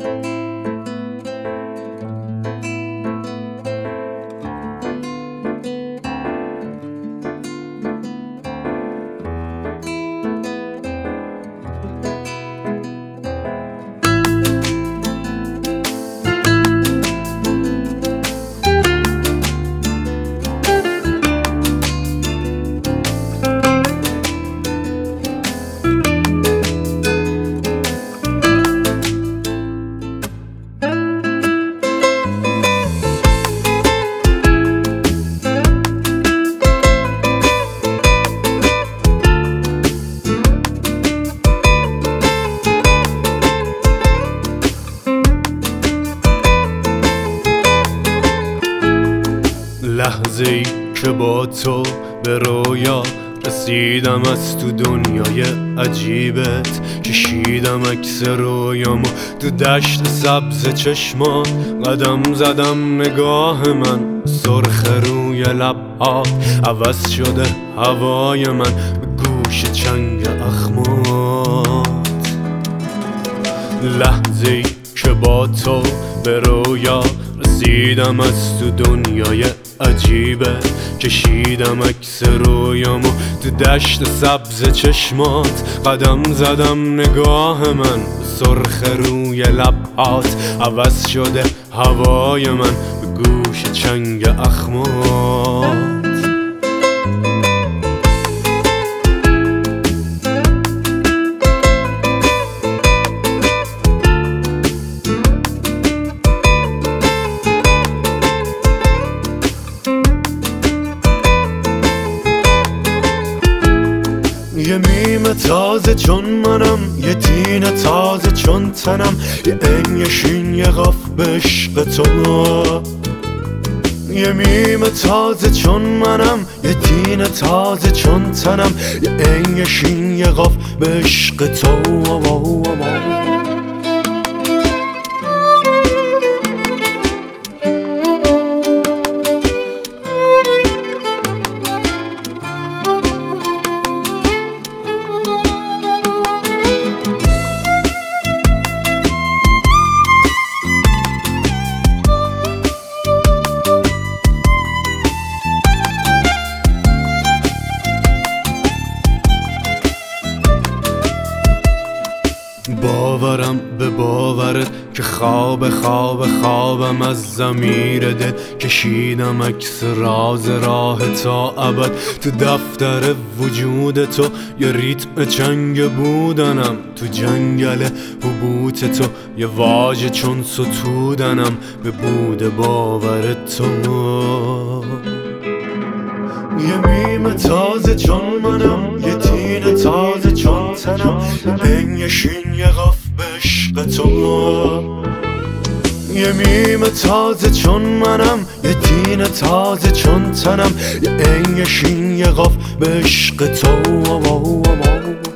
لحظه‌ای که با تو به رویا رسیدم، از تو دنیای عجیبت کشیدم عکس رویامو تو دشت سبز چشمات، قدم زدم نگاه من سرخ روی لبات، عوض شده هوای من به گوش چنگ اخمات. لحظه‌ای که با تو به رویا رسیدم، از تو دنیای عجیبت کشیدم عکس رویامو تو دشت سبز چشمات، قدم زدم نگاه من سرخ روی لبات، عوض شده هوای من به گوش چنگ اخمات. یه میم تازه چون منم، یه دین تازه چون تنم، یه این یه شین یه قاف به عشق تو. یه میم تازه چون منم، یه دین تازه چون تنم، یه این یه شین یه قاف به عشق تو. باورم به باورت که خوابم از ضمیر دل کشیدم عکس راز راه تا ابد تو دفتر وجود تو، یه ریتم چنگ بودنم تو جنگل حبوط تو، یه واژه چون ستودنم به بود باور تو. یه میم تازه چون منم، یه دین تازه چون تنم، این یه شین یه قاف به عشق تو. یه میم تازه چون منم، یه دین تازه چون تنم، یه این یه شین یه قاف به عشق تو.